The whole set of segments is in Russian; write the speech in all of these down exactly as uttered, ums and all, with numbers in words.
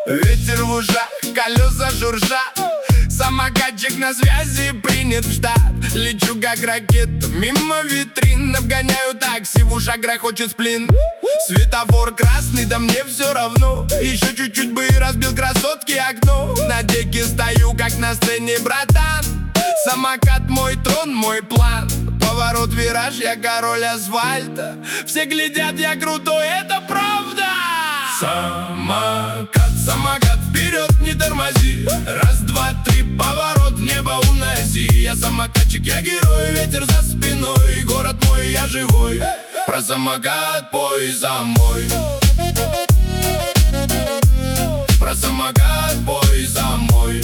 Ветер в ушах, колеса журчат. Самокатчик на связи, принят в штат. Лечу как ракета, мимо витрин. Обгоняю такси, в ушах грохочет сплин. Светофор красный, да мне все равно. Еще чуть-чуть бы и разбил красотки окно. На деке стою, как на сцене, братан. Самокат мой трон, мой план. Поворот, вираж, я король асфальта. Все глядят, я крутой, это правда. Самокат, самокат, вперед, не тормози. Раз, два, три, поворот, небо уноси. Я самокатчик, я герой, ветер за спиной. Город мой, я живой. Про самокат пой за мой. Про самокат пой за мой.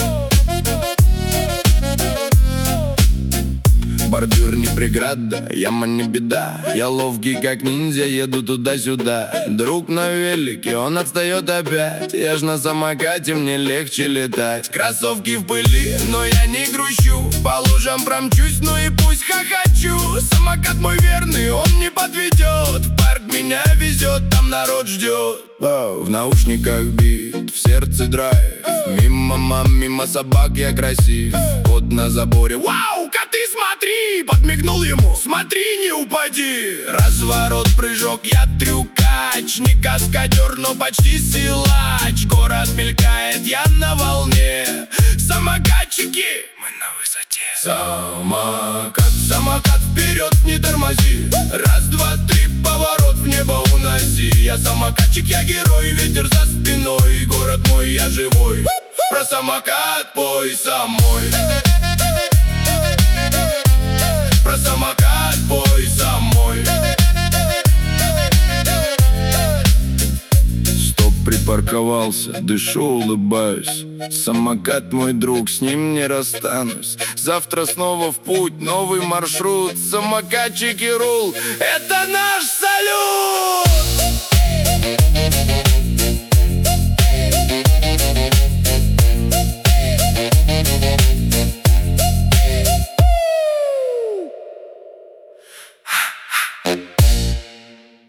Бордюр не преграда, яма не беда. Я ловкий как ниндзя, еду туда-сюда. Друг на велике, он отстает опять. Я ж на самокате, мне легче летать. Кроссовки в пыли, но я не грущу. По лужам промчусь, ну и пусть хохочу. Самокат мой верный, он не подведет. В парк меня везет, там народ ждет. Оу, в наушниках бит, в сердце драйв. Мимо мам, мимо собак я красив. Кот на заборе, вау, коты, смотри! Подмигнул ему, смотри, не упади. Разворот, прыжок, я трюкач. Не каскадер, но почти силач. Город мелькает, я на волне. Самокатчики, мы на высоте. Самокат, самокат, вперед, не тормози. Раз, два, три, поворот, в небо уноси. Я самокатчик, я герой, ветер за спиной. Город мой, я живой. Про самокат пой со мной. Про самокат пой со мной. Стоп, припарковался, дышу, улыбаюсь. Самокат мой друг, с ним не расстанусь. Завтра снова в путь, новый маршрут. Самокатчики рул, это наш салют!